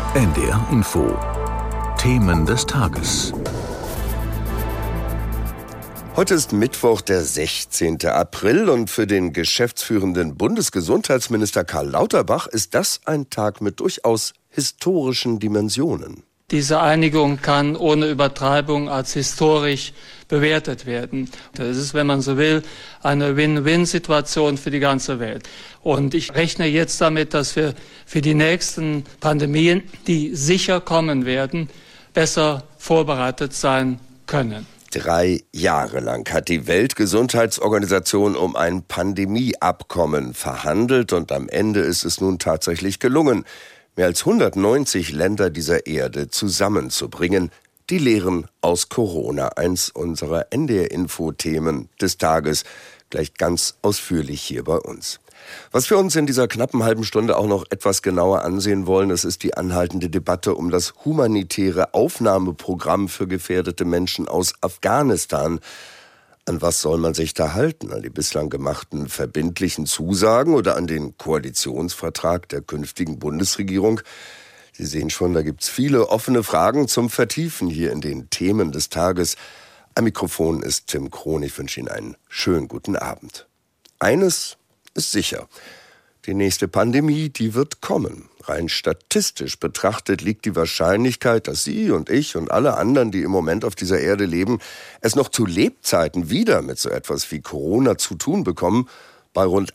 NDR Info. Themen des Tages. Heute ist Mittwoch, der 16. April und für den geschäftsführenden Bundesgesundheitsminister Karl Lauterbach ist das ein Tag mit durchaus historischen Dimensionen. Diese Einigung kann ohne Übertreibung als historisch bewertet werden. Das ist, wenn man so will, eine Win-Win-Situation für die ganze Welt. Und ich rechne jetzt damit, dass wir für die nächsten Pandemien, die sicher kommen werden, besser vorbereitet sein können. 3 Jahre lang hat die Weltgesundheitsorganisation um ein Pandemieabkommen verhandelt und am Ende ist es nun tatsächlich gelungen, mehr als 190 Länder dieser Erde zusammenzubringen. Die Lehren aus Corona, eins unserer NDR-Info-Themen des Tages, gleich ganz ausführlich hier bei uns. Was wir uns in dieser knappen halben Stunde auch noch etwas genauer ansehen wollen, das ist die anhaltende Debatte um das humanitäre Aufnahmeprogramm für gefährdete Menschen aus Afghanistan. An was soll man sich da halten? An die bislang gemachten verbindlichen Zusagen oder an den Koalitionsvertrag der künftigen Bundesregierung? Sie sehen schon, da gibt's viele offene Fragen zum Vertiefen hier in den Themen des Tages. Am Mikrofon ist Tim Krohn. Ich wünsche Ihnen einen schönen guten Abend. Eines ist sicher: Die nächste Pandemie, die wird kommen. Rein statistisch betrachtet liegt die Wahrscheinlichkeit, dass Sie und ich und alle anderen, die im Moment auf dieser Erde leben, es noch zu Lebzeiten wieder mit so etwas wie Corona zu tun bekommen, bei rund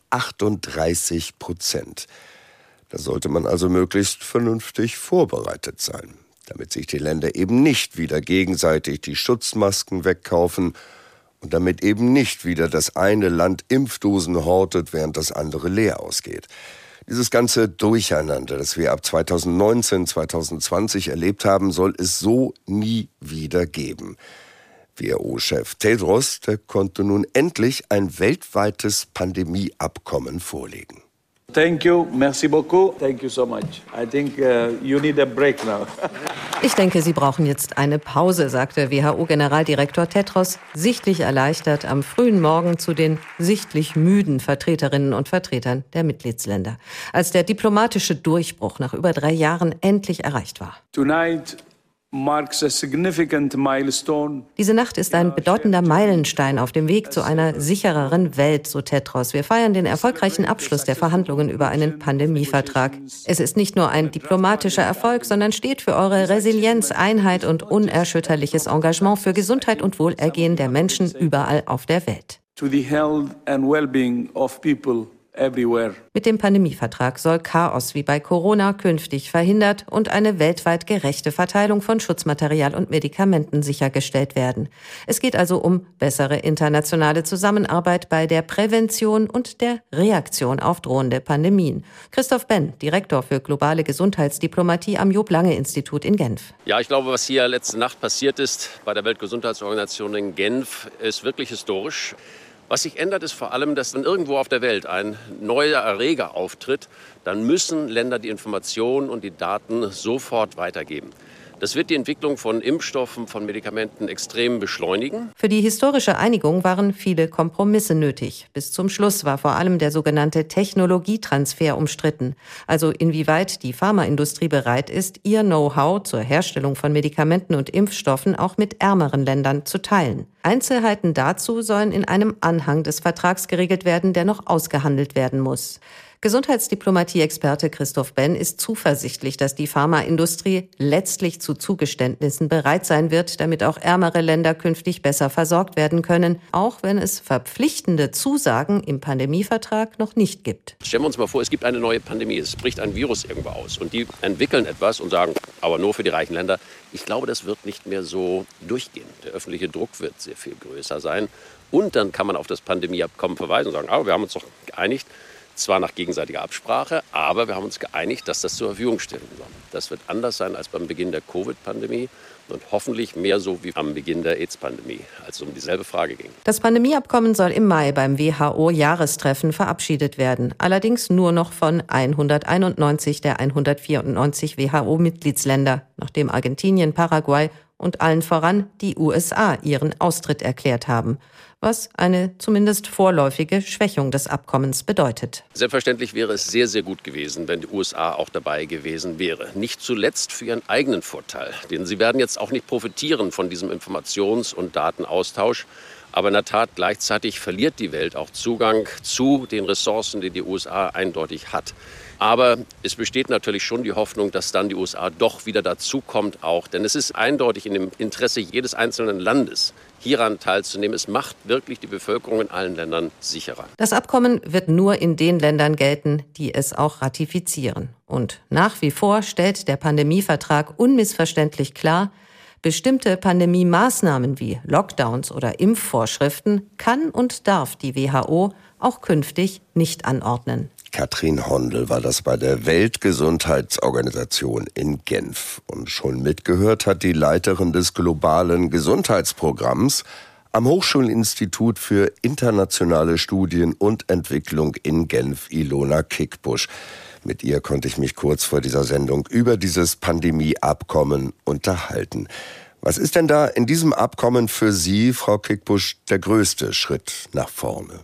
38%. Da sollte man also möglichst vernünftig vorbereitet sein, damit sich die Länder eben nicht wieder gegenseitig die Schutzmasken wegkaufen und damit eben nicht wieder das eine Land Impfdosen hortet, während das andere leer ausgeht. Dieses ganze Durcheinander, das wir ab 2019, 2020 erlebt haben, soll es so nie wieder geben. WHO-Chef Tedros, der konnte nun endlich ein weltweites Pandemieabkommen vorlegen. Thank you, merci beaucoup. Thank you so much. I think you need a break now. Ich denke, Sie brauchen jetzt eine Pause, sagte WHO-Generaldirektor Tedros, sichtlich erleichtert am frühen Morgen zu den sichtlich müden Vertreterinnen und Vertretern der Mitgliedsländer, als der diplomatische Durchbruch nach über 3 Jahren endlich erreicht war. Tonight marks a significant milestone. Diese Nacht ist ein bedeutender Meilenstein auf dem Weg zu einer sichereren Welt, so Tedros. Wir feiern den erfolgreichen Abschluss der Verhandlungen über einen Pandemievertrag. Es ist nicht nur ein diplomatischer Erfolg, sondern steht für eure Resilienz, Einheit und unerschütterliches Engagement für Gesundheit und Wohlergehen der Menschen überall auf der Welt. To the health and well-being of people everywhere. Mit dem Pandemievertrag soll Chaos wie bei Corona künftig verhindert und eine weltweit gerechte Verteilung von Schutzmaterial und Medikamenten sichergestellt werden. Es geht also um bessere internationale Zusammenarbeit bei der Prävention und der Reaktion auf drohende Pandemien. Christoph Benn, Direktor für globale Gesundheitsdiplomatie am Job-Lange-Institut in Genf. Ja, ich glaube, was hier letzte Nacht passiert ist bei der Weltgesundheitsorganisation in Genf, ist wirklich historisch. Was sich ändert, ist vor allem, dass wenn irgendwo auf der Welt ein neuer Erreger auftritt, dann müssen Länder die Informationen und die Daten sofort weitergeben. Das wird die Entwicklung von Impfstoffen, von Medikamenten extrem beschleunigen. Für die historische Einigung waren viele Kompromisse nötig. Bis zum Schluss war vor allem der sogenannte Technologietransfer umstritten. Also inwieweit die Pharmaindustrie bereit ist, ihr Know-how zur Herstellung von Medikamenten und Impfstoffen auch mit ärmeren Ländern zu teilen. Einzelheiten dazu sollen in einem Anhang des Vertrags geregelt werden, der noch ausgehandelt werden muss. Gesundheitsdiplomatie-Experte Christoph Benn ist zuversichtlich, dass die Pharmaindustrie letztlich zu Zugeständnissen bereit sein wird, damit auch ärmere Länder künftig besser versorgt werden können, auch wenn es verpflichtende Zusagen im Pandemievertrag noch nicht gibt. Stellen wir uns mal vor, es gibt eine neue Pandemie, es bricht ein Virus irgendwo aus und die entwickeln etwas und sagen, aber nur für die reichen Länder. Ich glaube, das wird nicht mehr so durchgehen. Der öffentliche Druck wird sehr viel größer sein und dann kann man auf das Pandemieabkommen verweisen und sagen, aber wir haben uns doch geeinigt, zwar nach gegenseitiger Absprache, aber wir haben uns geeinigt, dass das zur Verfügung stellen soll. Das wird anders sein als beim Beginn der Covid-Pandemie und hoffentlich mehr so wie am Beginn der AIDS-Pandemie, als es um dieselbe Frage ging. Das Pandemieabkommen soll im Mai beim WHO-Jahrestreffen verabschiedet werden. Allerdings nur noch von 191 der 194 WHO-Mitgliedsländer, nachdem Argentinien, Paraguay und allen voran die USA ihren Austritt erklärt haben. was eine zumindest vorläufige Schwächung des Abkommens bedeutet. Selbstverständlich wäre es sehr, sehr gut gewesen, wenn die USA auch dabei gewesen wäre. Nicht zuletzt für ihren eigenen Vorteil. Denn sie werden jetzt auch nicht profitieren von diesem Informations- und Datenaustausch. Aber in der Tat, gleichzeitig verliert die Welt auch Zugang zu den Ressourcen, die die USA eindeutig hat. Aber es besteht natürlich schon die Hoffnung, dass dann die USA doch wieder dazukommt auch. Denn es ist eindeutig in dem Interesse jedes einzelnen Landes, hieran teilzunehmen. Es macht wirklich die Bevölkerung in allen Ländern sicherer. Das Abkommen wird nur in den Ländern gelten, die es auch ratifizieren. Und nach wie vor stellt der Pandemievertrag unmissverständlich klar, bestimmte Pandemie-Maßnahmen wie Lockdowns oder Impfvorschriften kann und darf die WHO auch künftig nicht anordnen. Katrin Hondel war das bei der Weltgesundheitsorganisation in Genf. Und schon mitgehört hat die Leiterin des globalen Gesundheitsprogramms am Hochschulinstitut für internationale Studien und Entwicklung in Genf, Ilona Kickbusch. Mit ihr konnte ich mich kurz vor dieser Sendung über dieses Pandemieabkommen unterhalten. Was ist denn da in diesem Abkommen für Sie, Frau Kickbusch, der größte Schritt nach vorne?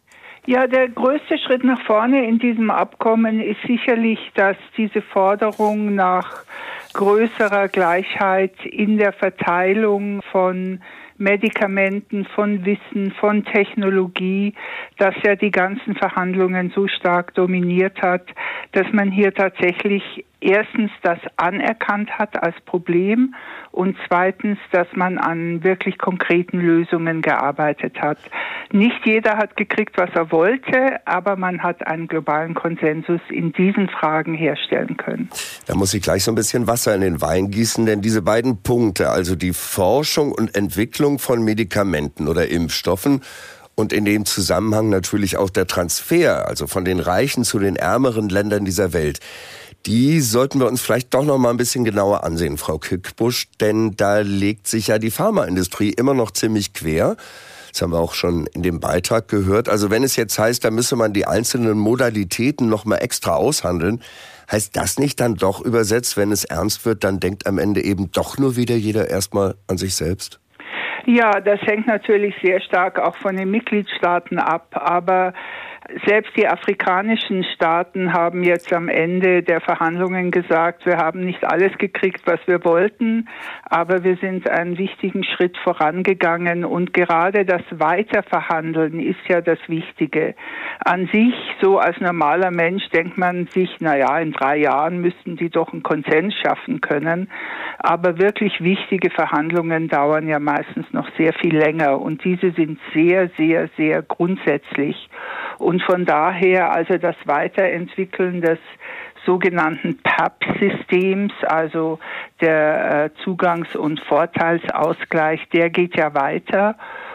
Ja, der größte Schritt nach vorne in diesem Abkommen ist sicherlich, dass diese Forderung nach größerer Gleichheit in der Verteilung von Medikamenten, von Wissen, von Technologie, das ja die ganzen Verhandlungen so stark dominiert hat, dass man hier tatsächlich erstens das anerkannt hat als Problem und zweitens, dass man an wirklich konkreten Lösungen gearbeitet hat. Nicht jeder hat gekriegt, was er wollte, aber man hat einen globalen Konsensus in diesen Fragen herstellen können. Da muss ich gleich so ein bisschen Wasser in den Wein gießen, denn diese beiden Punkte, also die Forschung und Entwicklung von Medikamenten oder Impfstoffen und in dem Zusammenhang natürlich auch der Transfer, also von den reichen zu den ärmeren Ländern dieser Welt, die sollten wir uns vielleicht doch noch mal ein bisschen genauer ansehen, Frau Kickbusch, denn da legt sich ja die Pharmaindustrie immer noch ziemlich quer. Das haben wir auch schon in dem Beitrag gehört. Also wenn es jetzt heißt, da müsse man die einzelnen Modalitäten noch mal extra aushandeln, heißt das nicht dann doch übersetzt, wenn es ernst wird, dann denkt am Ende eben doch nur wieder jeder erstmal an sich selbst? Ja, das hängt natürlich sehr stark auch von den Mitgliedstaaten ab, aber selbst die afrikanischen Staaten haben jetzt am Ende der Verhandlungen gesagt, wir haben nicht alles gekriegt, was wir wollten, aber wir sind einen wichtigen Schritt vorangegangen und gerade das Weiterverhandeln ist ja das Wichtige. An sich, so als normaler Mensch, denkt man sich, in 3 Jahren müssten die doch einen Konsens schaffen können, aber wirklich wichtige Verhandlungen dauern ja meistens noch sehr viel länger und diese sind sehr, sehr, sehr grundsätzlich. Und von daher, also das Weiterentwickeln des sogenannten PAP-Systems, also der Zugangs- und Vorteilsausgleich, der geht ja weiter.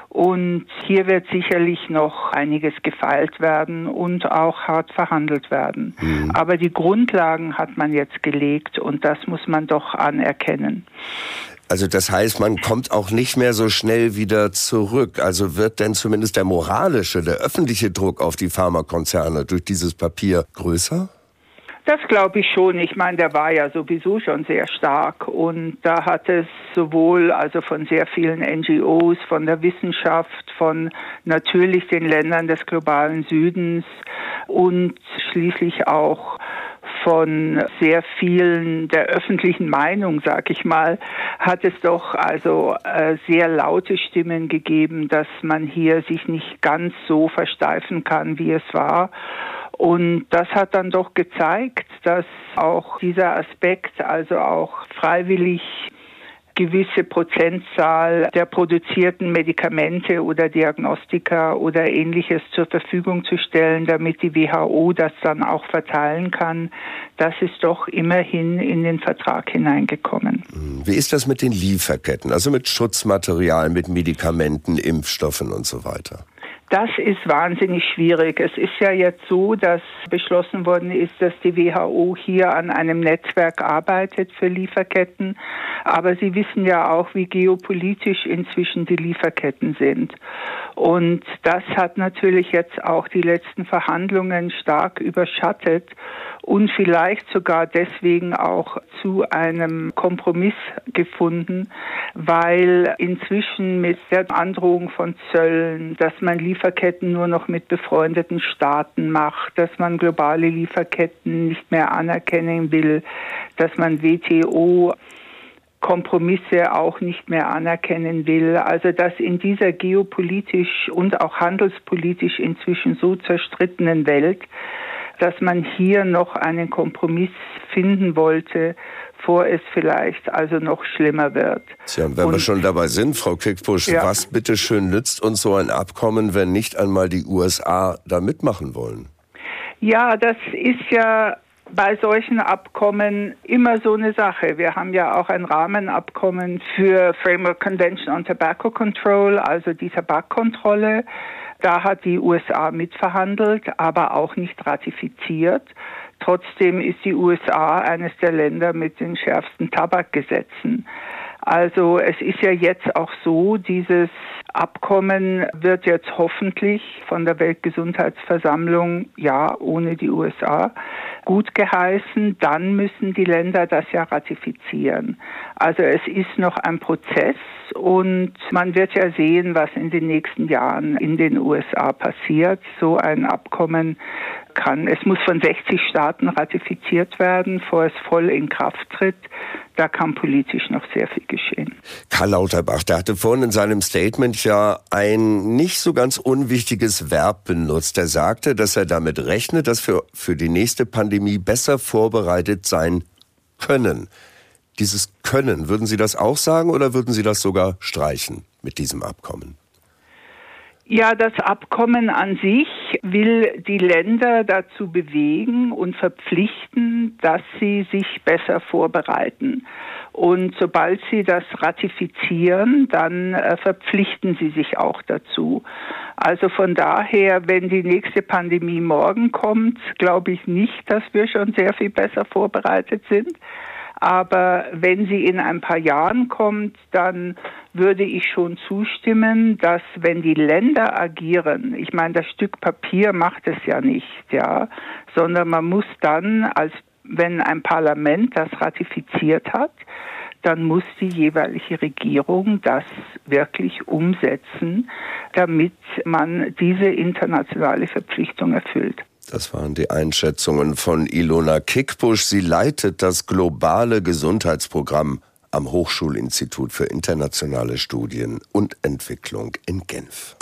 Und hier wird sicherlich noch einiges gefeilt werden und auch hart verhandelt werden. Aber die Grundlagen hat man jetzt gelegt und das muss man doch anerkennen. Also das heißt, man kommt auch nicht mehr so schnell wieder zurück. Also wird denn zumindest der moralische, der öffentliche Druck auf die Pharmakonzerne durch dieses Papier größer? Das glaube ich schon. Ich meine, der war ja sowieso schon sehr stark und da hat es sowohl also von sehr vielen NGOs, von der Wissenschaft, von natürlich den Ländern des globalen Südens und schließlich auch von sehr vielen der öffentlichen Meinung, sag ich mal, hat es doch also sehr laute Stimmen gegeben, dass man hier sich nicht ganz so versteifen kann, wie es war. Und das hat dann doch gezeigt, dass auch dieser Aspekt, also auch freiwillig gewisse Prozentzahl der produzierten Medikamente oder Diagnostika oder Ähnliches zur Verfügung zu stellen, damit die WHO das dann auch verteilen kann, das ist doch immerhin in den Vertrag hineingekommen. Wie ist das mit den Lieferketten, also mit Schutzmaterial, mit Medikamenten, Impfstoffen und so weiter? Das ist wahnsinnig schwierig. Es ist ja jetzt so, dass beschlossen worden ist, dass die WHO hier an einem Netzwerk arbeitet für Lieferketten. Aber Sie wissen ja auch, wie geopolitisch inzwischen die Lieferketten sind. Und das hat natürlich jetzt auch die letzten Verhandlungen stark überschattet und vielleicht sogar deswegen auch zu einem Kompromiss gefunden, weil inzwischen mit der Androhung von Zöllen, dass man Lieferketten nur noch mit befreundeten Staaten macht, dass man globale Lieferketten nicht mehr anerkennen will, dass man WTO Kompromisse auch nicht mehr anerkennen will. Also dass in dieser geopolitisch und auch handelspolitisch inzwischen so zerstrittenen Welt, dass man hier noch einen Kompromiss finden wollte, bevor es vielleicht also noch schlimmer wird. Tja, wenn wir schon dabei sind, Frau Kickbusch, was bitteschön nützt uns so ein Abkommen, wenn nicht einmal die USA da mitmachen wollen? Ja, das ist ja bei solchen Abkommen immer so eine Sache. Wir haben ja auch ein Rahmenabkommen für Framework Convention on Tobacco Control, also die Tabakkontrolle. Da hat die USA mitverhandelt, aber auch nicht ratifiziert. Trotzdem ist die USA eines der Länder mit den schärfsten Tabakgesetzen. Also es ist ja jetzt auch so, dieses Abkommen wird jetzt hoffentlich von der Weltgesundheitsversammlung, ja, ohne die USA, gut geheißen. Dann müssen die Länder das ja ratifizieren. Also es ist noch ein Prozess und man wird ja sehen, was in den nächsten Jahren in den USA passiert. So ein Abkommen es muss von 60 Staaten ratifiziert werden, bevor es voll in Kraft tritt. Da kann politisch noch sehr viel geschehen. Karl Lauterbach, der hatte vorhin in seinem Statement ja ein nicht so ganz unwichtiges Verb benutzt. Er sagte, dass er damit rechnet, dass wir für die nächste Pandemie besser vorbereitet sein können. Dieses Können, würden Sie das auch sagen oder würden Sie das sogar streichen mit diesem Abkommen? Ja, das Abkommen an sich will die Länder dazu bewegen und verpflichten, dass sie sich besser vorbereiten. Und sobald sie das ratifizieren, dann verpflichten sie sich auch dazu. Also von daher, wenn die nächste Pandemie morgen kommt, glaube ich nicht, dass wir schon sehr viel besser vorbereitet sind. Aber wenn sie in ein paar Jahren kommt, dann würde ich schon zustimmen, dass wenn die Länder agieren, ich meine, das Stück Papier macht es ja nicht, ja, sondern man muss dann, wenn ein Parlament das ratifiziert hat, dann muss die jeweilige Regierung das wirklich umsetzen, damit man diese internationale Verpflichtung erfüllt. Das waren die Einschätzungen von Ilona Kickbusch. Sie leitet das globale Gesundheitsprogramm am Hochschulinstitut für internationale Studien und Entwicklung in Genf.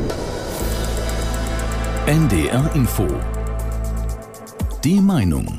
NDR Info. Die Meinung.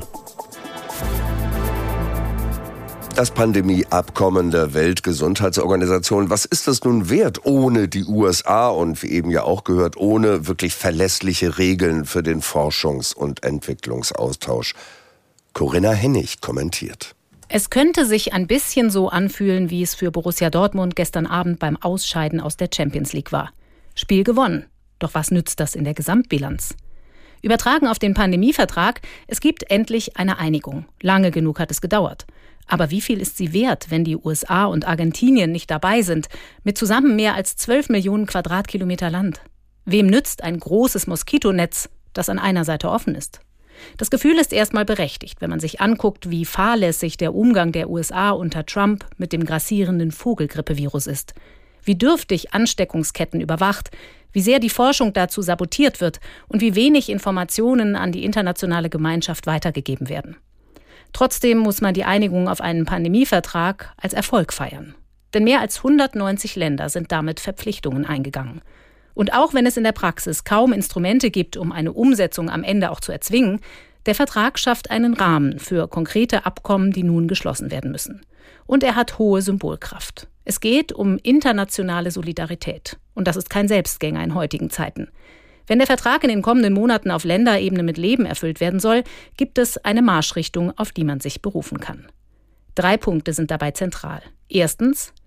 Das Pandemieabkommen der Weltgesundheitsorganisation, was ist das nun wert ohne die USA und wie eben ja auch gehört, ohne wirklich verlässliche Regeln für den Forschungs- und Entwicklungsaustausch? Corinna Hennig kommentiert. Es könnte sich ein bisschen so anfühlen, wie es für Borussia Dortmund gestern Abend beim Ausscheiden aus der Champions League war. Spiel gewonnen. Doch was nützt das in der Gesamtbilanz? Übertragen auf den Pandemievertrag, es gibt endlich eine Einigung. Lange genug hat es gedauert. Aber wie viel ist sie wert, wenn die USA und Argentinien nicht dabei sind, mit zusammen mehr als 12 Millionen Quadratkilometer Land? Wem nützt ein großes Moskitonetz, das an einer Seite offen ist? Das Gefühl ist erstmal berechtigt, wenn man sich anguckt, wie fahrlässig der Umgang der USA unter Trump mit dem grassierenden Vogelgrippevirus ist. Wie dürftig Ansteckungsketten überwacht, wie sehr die Forschung dazu sabotiert wird und wie wenig Informationen an die internationale Gemeinschaft weitergegeben werden. Trotzdem muss man die Einigung auf einen Pandemievertrag als Erfolg feiern. Denn mehr als 190 Länder sind damit Verpflichtungen eingegangen. Und auch wenn es in der Praxis kaum Instrumente gibt, um eine Umsetzung am Ende auch zu erzwingen, der Vertrag schafft einen Rahmen für konkrete Abkommen, die nun geschlossen werden müssen. Und er hat hohe Symbolkraft. Es geht um internationale Solidarität. Und das ist kein Selbstgänger in heutigen Zeiten. Wenn der Vertrag in den kommenden Monaten auf Länderebene mit Leben erfüllt werden soll, gibt es eine Marschrichtung, auf die man sich berufen kann. 3 Punkte sind dabei zentral. Erstens,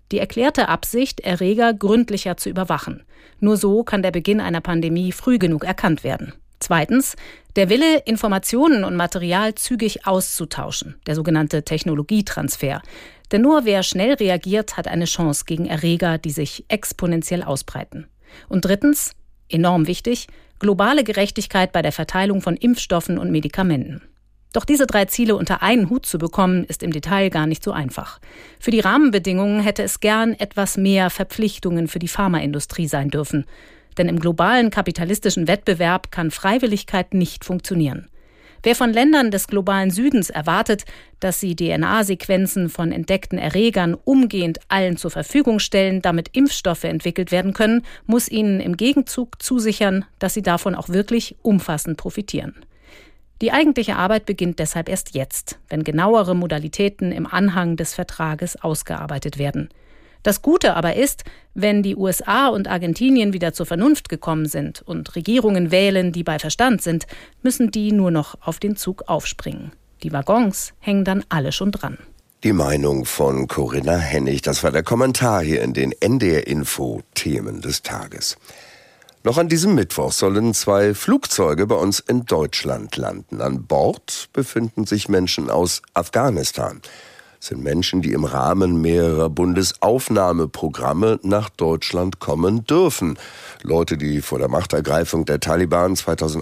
Die erklärte Absicht, Erreger gründlicher zu überwachen. Nur so kann der Beginn einer Pandemie früh genug erkannt werden. Zweitens, der Wille, Informationen und Material zügig auszutauschen, der sogenannte Technologietransfer. Denn nur wer schnell reagiert, hat eine Chance gegen Erreger, die sich exponentiell ausbreiten. Und drittens, enorm wichtig, globale Gerechtigkeit bei der Verteilung von Impfstoffen und Medikamenten. Doch diese 3 Ziele unter einen Hut zu bekommen, ist im Detail gar nicht so einfach. Für die Rahmenbedingungen hätte es gern etwas mehr Verpflichtungen für die Pharmaindustrie sein dürfen. Denn im globalen kapitalistischen Wettbewerb kann Freiwilligkeit nicht funktionieren. Wer von Ländern des globalen Südens erwartet, dass sie DNA-Sequenzen von entdeckten Erregern umgehend allen zur Verfügung stellen, damit Impfstoffe entwickelt werden können, muss ihnen im Gegenzug zusichern, dass sie davon auch wirklich umfassend profitieren. Die eigentliche Arbeit beginnt deshalb erst jetzt, wenn genauere Modalitäten im Anhang des Vertrages ausgearbeitet werden. Das Gute aber ist, wenn die USA und Argentinien wieder zur Vernunft gekommen sind und Regierungen wählen, die bei Verstand sind, müssen die nur noch auf den Zug aufspringen. Die Waggons hängen dann alle schon dran. Die Meinung von Corinna Hennig, das war der Kommentar hier in den NDR Info Themen des Tages. Noch an diesem Mittwoch sollen 2 Flugzeuge bei uns in Deutschland landen. An Bord befinden sich Menschen aus Afghanistan. Es sind Menschen, die im Rahmen mehrerer Bundesaufnahmeprogramme nach Deutschland kommen dürfen. Leute, die vor der Machtergreifung der Taliban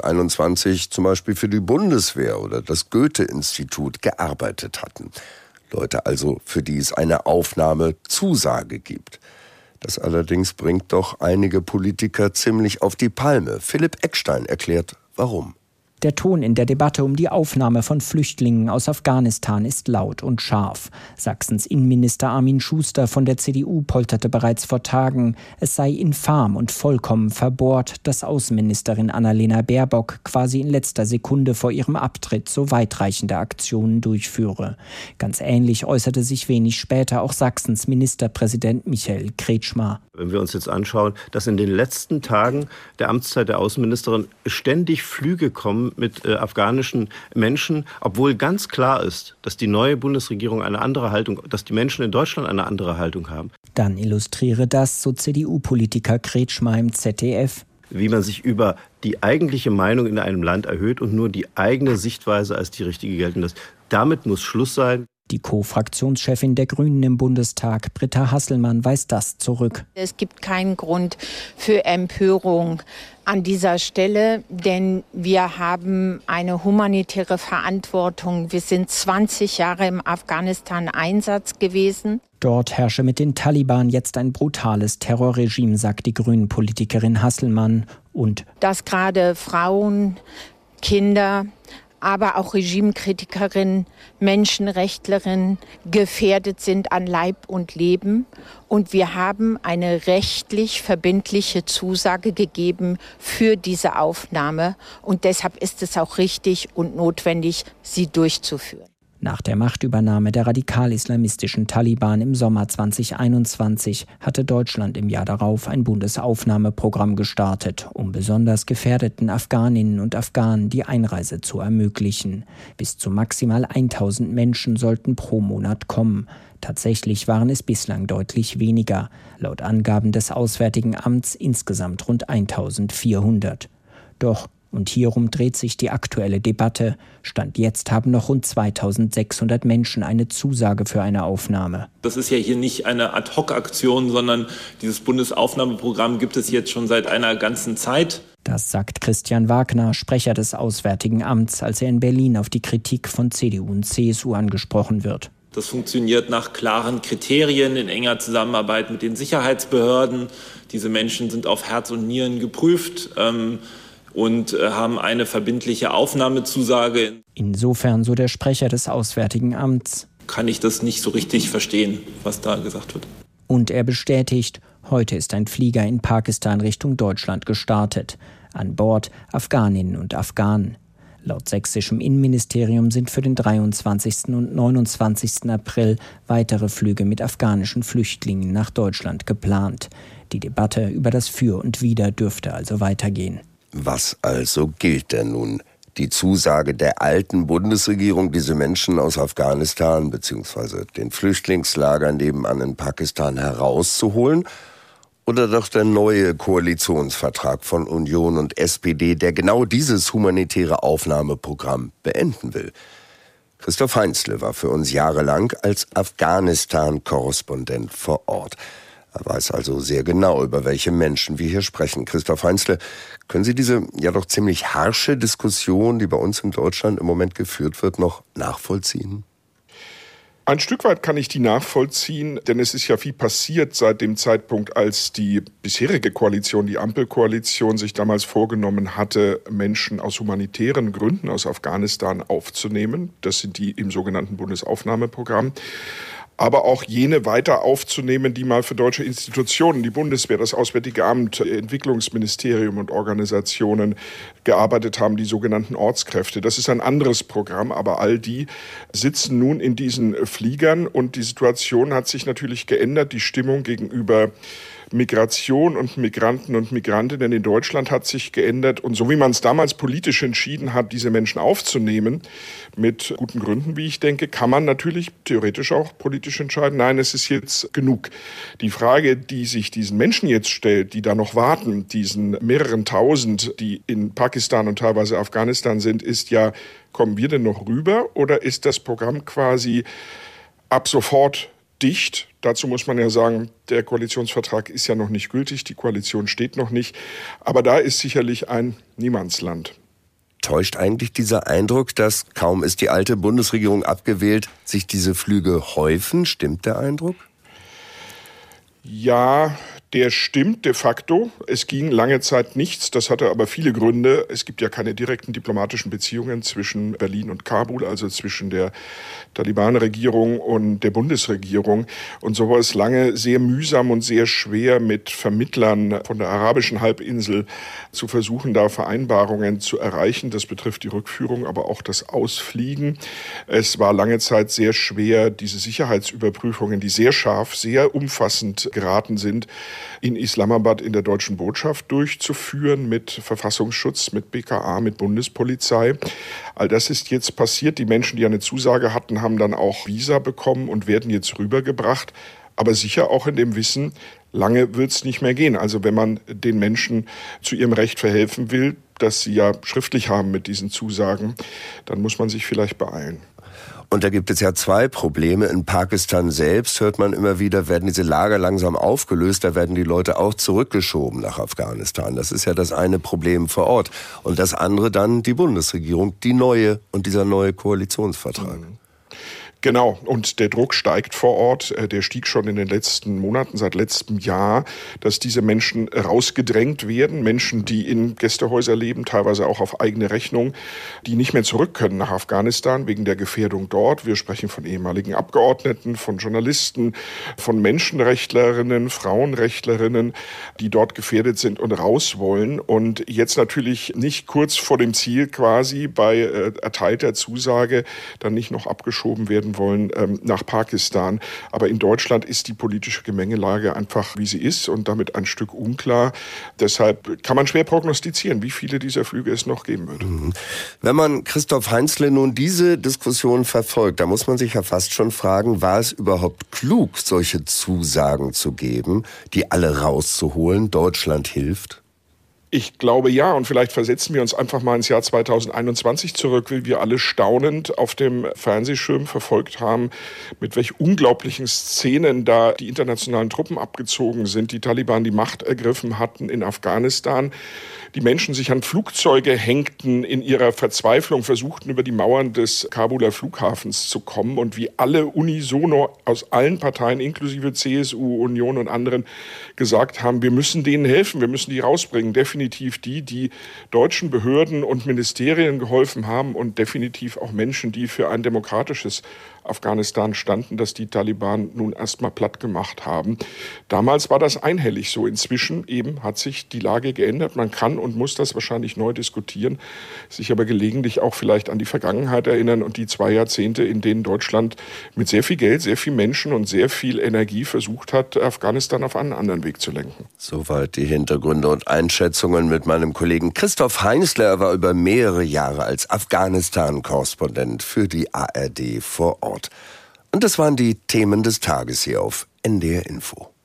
2021 zum Beispiel für die Bundeswehr oder das Goethe-Institut gearbeitet hatten. Leute also, für die es eine Aufnahmezusage gibt. Das allerdings bringt doch einige Politiker ziemlich auf die Palme. Philipp Eckstein erklärt, warum. Der Ton in der Debatte um die Aufnahme von Flüchtlingen aus Afghanistan ist laut und scharf. Sachsens Innenminister Armin Schuster von der CDU polterte bereits vor Tagen, es sei infam und vollkommen verbohrt, dass Außenministerin Annalena Baerbock quasi in letzter Sekunde vor ihrem Abtritt so weitreichende Aktionen durchführe. Ganz ähnlich äußerte sich wenig später auch Sachsens Ministerpräsident Michael Kretschmer. Wenn wir uns jetzt anschauen, dass in den letzten Tagen der Amtszeit der Außenministerin ständig Flüge kommen mit afghanischen Menschen, obwohl ganz klar ist, dass die neue Bundesregierung eine andere Haltung, dass die Menschen in Deutschland eine andere Haltung haben. Dann illustriere das, so CDU-Politiker Kretschmer im ZDF. Wie man sich über die eigentliche Meinung in einem Land erhöht und nur die eigene Sichtweise als die richtige gelten lässt. Damit muss Schluss sein. Die Co-Fraktionschefin der Grünen im Bundestag, Britta Hasselmann, weist das zurück. Es gibt keinen Grund für Empörung an dieser Stelle, denn wir haben eine humanitäre Verantwortung. Wir sind 20 Jahre im Afghanistan-Einsatz gewesen. Dort herrsche mit den Taliban jetzt ein brutales Terrorregime, sagt die Grünen-Politikerin Hasselmann. Und dass gerade Frauen, Kinder, aber auch Regimekritikerinnen, Menschenrechtlerinnen gefährdet sind an Leib und Leben. Und wir haben eine rechtlich verbindliche Zusage gegeben für diese Aufnahme. Und deshalb ist es auch richtig und notwendig, sie durchzuführen. Nach der Machtübernahme der radikal-islamistischen Taliban im Sommer 2021 hatte Deutschland im Jahr darauf ein Bundesaufnahmeprogramm gestartet, um besonders gefährdeten Afghaninnen und Afghanen die Einreise zu ermöglichen. Bis zu maximal 1000 Menschen sollten pro Monat kommen. Tatsächlich waren es bislang deutlich weniger. Laut Angaben des Auswärtigen Amts insgesamt rund 1400. Doch und hierum dreht sich die aktuelle Debatte. Stand jetzt haben noch rund 2600 Menschen eine Zusage für eine Aufnahme. Das ist ja hier nicht eine Ad-hoc-Aktion, sondern dieses Bundesaufnahmeprogramm gibt es jetzt schon seit einer ganzen Zeit. Das sagt Christian Wagner, Sprecher des Auswärtigen Amts, als er in Berlin auf die Kritik von CDU und CSU angesprochen wird. Das funktioniert nach klaren Kriterien in enger Zusammenarbeit mit den Sicherheitsbehörden. Diese Menschen sind auf Herz und Nieren geprüft und haben eine verbindliche Aufnahmezusage. Insofern, so der Sprecher des Auswärtigen Amts, kann ich das nicht so richtig verstehen, was da gesagt wird. Und er bestätigt, heute ist ein Flieger in Pakistan Richtung Deutschland gestartet. An Bord Afghaninnen und Afghanen. Laut sächsischem Innenministerium sind für den 23. und 29. April weitere Flüge mit afghanischen Flüchtlingen nach Deutschland geplant. Die Debatte über das Für und Wider dürfte also weitergehen. Was also gilt denn nun? Die Zusage der alten Bundesregierung, diese Menschen aus Afghanistan bzw. den Flüchtlingslagern nebenan in Pakistan herauszuholen? Oder doch der neue Koalitionsvertrag von Union und SPD, der genau dieses humanitäre Aufnahmeprogramm beenden will? Christoph Heinzle war für uns jahrelang als Afghanistan-Korrespondent vor Ort. Er weiß also sehr genau, über welche Menschen wir hier sprechen. Christoph Heinzle, können Sie diese ja doch ziemlich harsche Diskussion, die bei uns in Deutschland im Moment geführt wird, noch nachvollziehen? Ein Stück weit kann ich die nachvollziehen, denn es ist ja viel passiert seit dem Zeitpunkt, als die bisherige Koalition, die Ampelkoalition, sich damals vorgenommen hatte, Menschen aus humanitären Gründen aus Afghanistan aufzunehmen. Das sind die im sogenannten Bundesaufnahmeprogramm. Aber auch jene weiter aufzunehmen, die mal für deutsche Institutionen, die Bundeswehr, das Auswärtige Amt, Entwicklungsministerium und Organisationen gearbeitet haben, die sogenannten Ortskräfte. Das ist ein anderes Programm, aber all die sitzen nun in diesen Fliegern und die Situation hat sich natürlich geändert. Die Stimmung gegenüber Migration und Migranten und Migrantinnen in Deutschland hat sich geändert. Und so wie man es damals politisch entschieden hat, diese Menschen aufzunehmen, mit guten Gründen, wie ich denke, kann man natürlich theoretisch auch politisch entscheiden, nein, es ist jetzt genug. Die Frage, die sich diesen Menschen jetzt stellt, die da noch warten, diesen mehreren Tausend, die in Pakistan und teilweise Afghanistan sind, ist ja, kommen wir denn noch rüber oder ist das Programm quasi ab sofort dicht? Dazu muss man ja sagen, der Koalitionsvertrag ist ja noch nicht gültig, die Koalition steht noch nicht. Aber da ist sicherlich ein Niemandsland. Täuscht eigentlich dieser Eindruck, dass kaum ist die alte Bundesregierung abgewählt, sich diese Flüge häufen? Stimmt der Eindruck? Ja, der stimmt de facto. Es ging lange Zeit nichts. Das hatte aber viele Gründe. Es gibt ja keine direkten diplomatischen Beziehungen zwischen Berlin und Kabul, also zwischen der Taliban-Regierung und der Bundesregierung. Und so war es lange sehr mühsam und sehr schwer, mit Vermittlern von der arabischen Halbinsel zu versuchen, da Vereinbarungen zu erreichen. Das betrifft die Rückführung, aber auch das Ausfliegen. Es war lange Zeit sehr schwer, diese Sicherheitsüberprüfungen, die sehr scharf, sehr umfassend geraten sind, in Islamabad in der deutschen Botschaft durchzuführen mit Verfassungsschutz, mit BKA, mit Bundespolizei. All das ist jetzt passiert. Die Menschen, die eine Zusage hatten, haben dann auch Visa bekommen und werden jetzt rübergebracht. Aber sicher auch in dem Wissen, lange wird es nicht mehr gehen. Also wenn man den Menschen zu ihrem Recht verhelfen will, das sie ja schriftlich haben mit diesen Zusagen, dann muss man sich vielleicht beeilen. Und da gibt es ja zwei Probleme. In Pakistan selbst hört man immer wieder, werden diese Lager langsam aufgelöst, da werden die Leute auch zurückgeschoben nach Afghanistan. Das ist ja das eine Problem vor Ort. Und das andere dann die Bundesregierung, die neue und dieser neue Koalitionsvertrag. Genau, und der Druck steigt vor Ort. Der stieg schon in den letzten Monaten, seit letztem Jahr, dass diese Menschen rausgedrängt werden. Menschen, die in Gästehäusern leben, teilweise auch auf eigene Rechnung, die nicht mehr zurück können nach Afghanistan wegen der Gefährdung dort. Wir sprechen von ehemaligen Abgeordneten, von Journalisten, von Menschenrechtlerinnen, Frauenrechtlerinnen, die dort gefährdet sind und raus wollen. Und jetzt natürlich nicht kurz vor dem Ziel quasi bei erteilter Zusage dann nicht noch abgeschoben werden wollen nach Pakistan. Aber in Deutschland ist die politische Gemengelage einfach, wie sie ist und damit ein Stück unklar. Deshalb kann man schwer prognostizieren, wie viele dieser Flüge es noch geben wird. Wenn man, Christoph Heinzle, nun diese Diskussion verfolgt, da muss man sich ja fast schon fragen, war es überhaupt klug, solche Zusagen zu geben, die alle rauszuholen? Deutschland hilft? Ich glaube ja, und vielleicht versetzen wir uns einfach mal ins Jahr 2021 zurück, wie wir alle staunend auf dem Fernsehschirm verfolgt haben, mit welch unglaublichen Szenen da die internationalen Truppen abgezogen sind, die Taliban die Macht ergriffen hatten in Afghanistan. Die Menschen sich an Flugzeuge hängten, in ihrer Verzweiflung versuchten, über die Mauern des Kabuler Flughafens zu kommen und wie alle unisono aus allen Parteien, inklusive CSU, Union und anderen, gesagt haben, wir müssen denen helfen, wir müssen die rausbringen. Definitiv die deutschen Behörden und Ministerien geholfen haben und definitiv auch Menschen, die für ein demokratisches Afghanistan standen, das die Taliban nun erstmal platt gemacht haben. Damals war das einhellig so. Inzwischen eben hat sich die Lage geändert. Man kann und muss das wahrscheinlich neu diskutieren, sich aber gelegentlich auch vielleicht an die Vergangenheit erinnern und die 2 Jahrzehnte, in denen Deutschland mit sehr viel Geld, sehr viel Menschen und sehr viel Energie versucht hat, Afghanistan auf einen anderen Weg zu lenken. Soweit die Hintergründe und Einschätzung. Betrachtungen mit meinem Kollegen Christoph Heinzler. Er war über mehrere Jahre als Afghanistan-Korrespondent für die ARD vor Ort. Und das waren die Themen des Tages hier auf NDR Info.